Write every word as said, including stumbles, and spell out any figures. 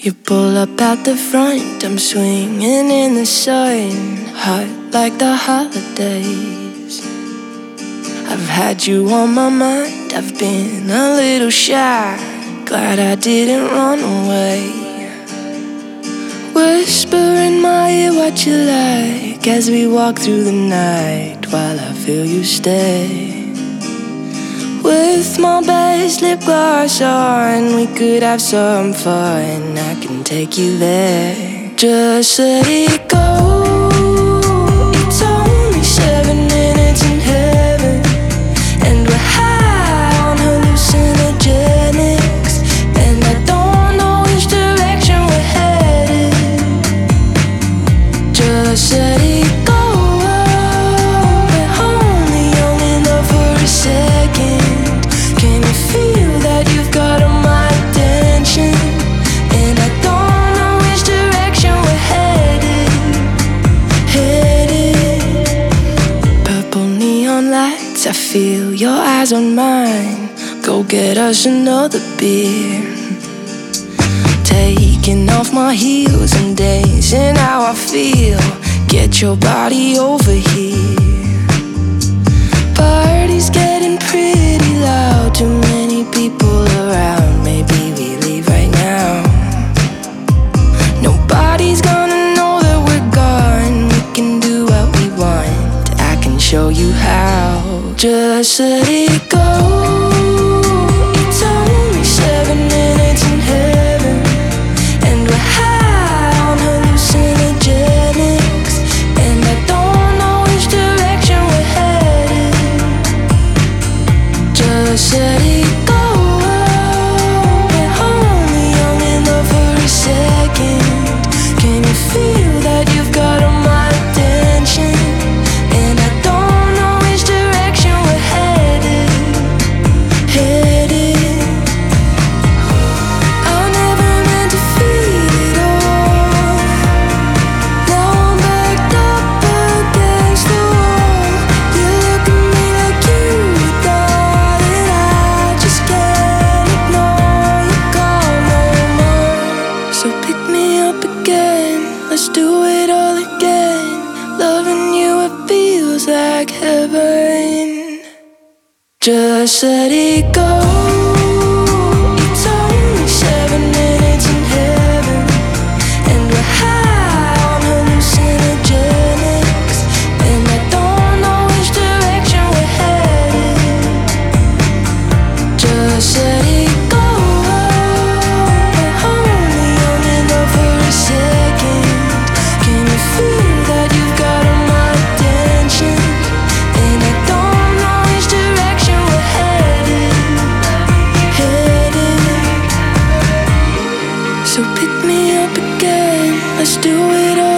You pull up out the front, I'm swinging in the sun, hot like the holidays. I've had you on my mind, I've been a little shy, glad I didn't run away. Whisper in my ear what you like as we walk through the night while I feel you stay. With my best lip gloss on, we could have some fun. I can take you there. Just let it go. It's only seven minutes in heaven, and we're high on hallucinogenics, and I don't know which direction we're headed. Just let it go. We're only young enough for a second. Can you feel that you've got all my attention? And I don't know which direction we're headed, headed. Purple neon lights, I feel your eyes on mine. Go get us another beer. Taking off my heels and dancing how I feel. Get your body over here. Party's getting pretty loud, too many people around. Maybe we leave right now. Nobody's gonna know that we're gone. We can do what we want, I can show you how. Just let it go. It's only seven minutes in heaven, and we're high on hallucinogenics, and I don't know which direction we're headed. Just let it go. We're only young enough for a second. Can you feel that you've got all my attention? And I don't know which direction we're headed, headed. I never meant to feel it all. Now I'm backed up against the wall. You look at me like you thought that I just can't ignore your call no more. So pick me up again, let's do it all again. Loving you, it feels like heaven. Just let it go. It's only seven minutes in heaven, and we're high on hallucinogenics, and I don't know which direction we're headed. Just let it go. We're only young enough for a second. Can you feel that you've got all my attention? And I don't know which direction we're headed, headed. So pick me up again, let's do it all